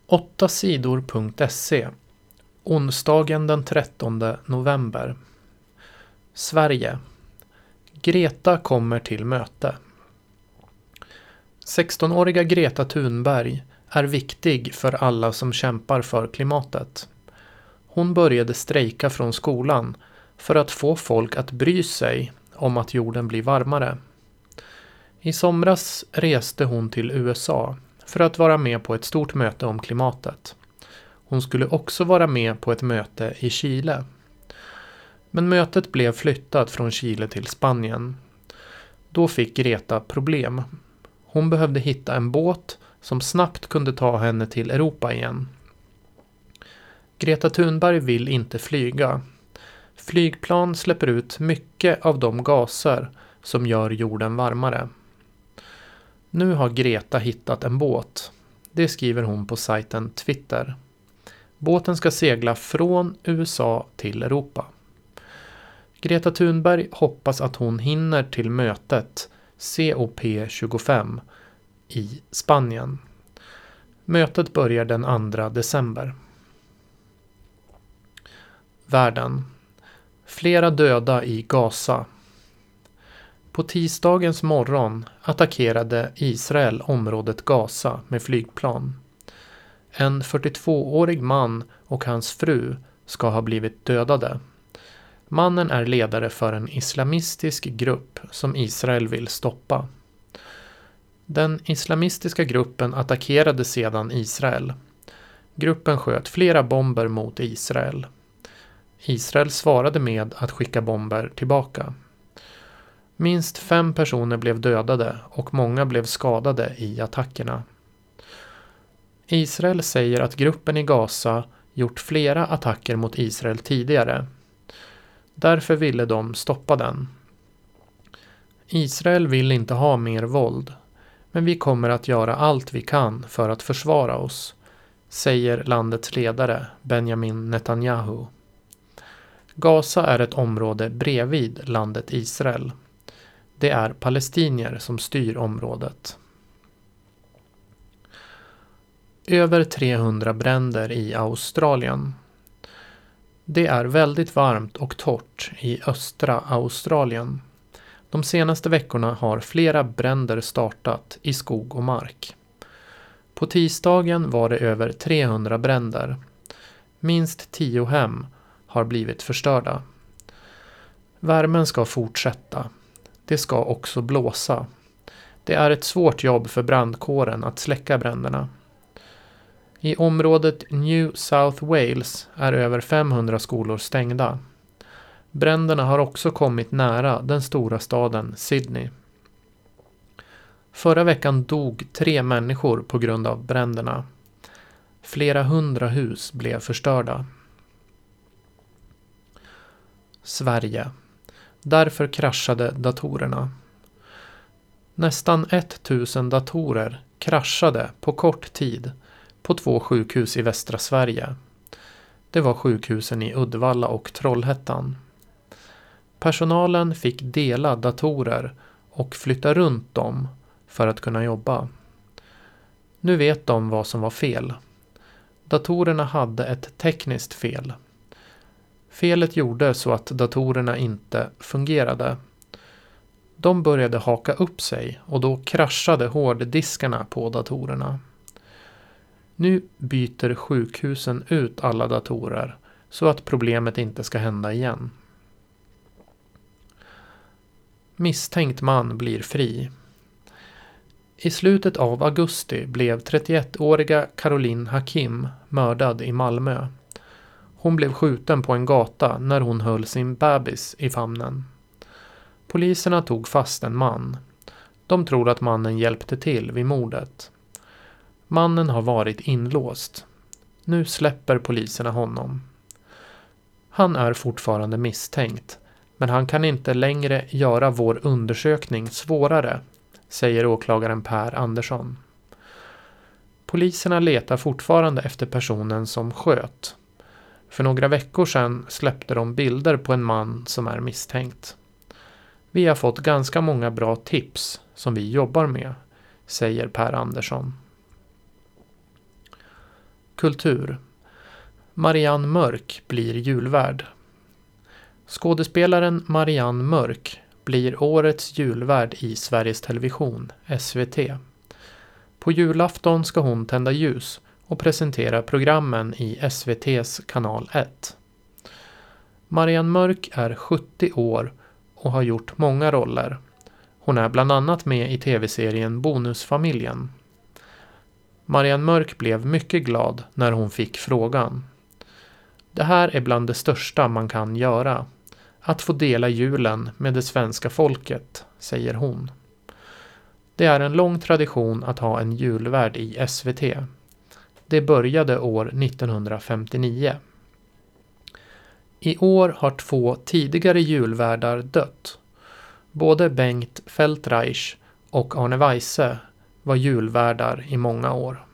8sidor.se. Onsdagen den 13 november. Sverige. Greta kommer till möte. 16-åriga Greta Thunberg är viktig för alla som kämpar för klimatet. Hon började strejka från skolan för att få folk att bry sig om att jorden blir varmare. I somras reste hon till USA för att vara med på ett stort möte om klimatet. Hon skulle också vara med på ett möte i Chile. Men mötet blev flyttat från Chile till Spanien. Då fick Greta problem. Hon behövde hitta en båt som snabbt kunde ta henne till Europa igen. Greta Thunberg vill inte flyga. Flygplan släpper ut mycket av de gaser som gör jorden varmare. Nu har Greta hittat en båt. Det skriver hon på sajten Twitter. Båten ska segla från USA till Europa. Greta Thunberg hoppas att hon hinner till mötet COP25 i Spanien. Mötet börjar den 2 december. Världen. Flera döda i Gaza. På tisdagens morgon attackerade Israel området Gaza med flygplan. En 42-årig man och hans fru ska ha blivit dödade. Mannen är ledare för en islamistisk grupp som Israel vill stoppa. Den islamistiska gruppen attackerade sedan Israel. Gruppen sköt flera bomber mot Israel. Israel svarade med att skicka bomber tillbaka. Minst 5 personer blev dödade och många blev skadade i attackerna. Israel säger att gruppen i Gaza gjort flera attacker mot Israel tidigare. Därför ville de stoppa den. Israel vill inte ha mer våld, men vi kommer att göra allt vi kan för att försvara oss, säger landets ledare Benjamin Netanyahu. Gaza är ett område bredvid landet Israel. Det är palestinier som styr området. Över 300 bränder i Australien. Det är väldigt varmt och torrt i östra Australien. De senaste veckorna har flera bränder startat i skog och mark. På tisdagen var det över 300 bränder. Minst 10 hem har blivit förstörda. Värmen ska fortsätta. Det ska också blåsa. Det är ett svårt jobb för brandkåren att släcka bränderna. I området New South Wales är över 500 skolor stängda. Bränderna har också kommit nära den stora staden Sydney. Förra veckan dog 3 människor på grund av bränderna. Flera 100 hus blev förstörda. Sverige. Därför kraschade datorerna. Nästan 1000 datorer kraschade på kort tid på 2 sjukhus i västra Sverige. Det var sjukhusen i Uddevalla och Trollhättan. Personalen fick dela datorer och flytta runt dem för att kunna jobba. Nu vet de vad som var fel. Datorerna hade ett tekniskt fel. Felet gjorde så att datorerna inte fungerade. De började haka upp sig och då kraschade hårddiskarna på datorerna. Nu byter sjukhusen ut alla datorer så att problemet inte ska hända igen. Misstänkt man blir fri. I slutet av augusti blev 31-åriga Caroline Hakim mördad i Malmö. Hon blev skjuten på en gata när hon höll sin bebis i famnen. Poliserna tog fast en man. De tror att mannen hjälpte till vid mordet. Mannen har varit inlåst. Nu släpper poliserna honom. Han är fortfarande misstänkt, men han kan inte längre göra vår undersökning svårare, säger åklagaren Per Andersson. Poliserna letar fortfarande efter personen som sköt. För några veckor sedan släppte de bilder på en man som är misstänkt. Vi har fått ganska många bra tips som vi jobbar med, säger Per Andersson. Kultur. Marianne Mörk blir julvärd. Skådespelaren Marianne Mörk blir årets julvärd i Sveriges Television, SVT. På julafton ska hon tända ljus och presentera programmen i SVT:s kanal 1. Marianne Mörk är 70 år och har gjort många roller. Hon är bland annat med i tv-serien Bonusfamiljen. Marianne Mörk blev mycket glad när hon fick frågan. Det här är bland det största man kan göra. Att få dela julen med det svenska folket, säger hon. Det är en lång tradition att ha en julvärd i SVT. Det började år 1959. I år har 2 tidigare julvärdar dött. Både Bengt Feldreich och Arne Weise var julvärdar i många år.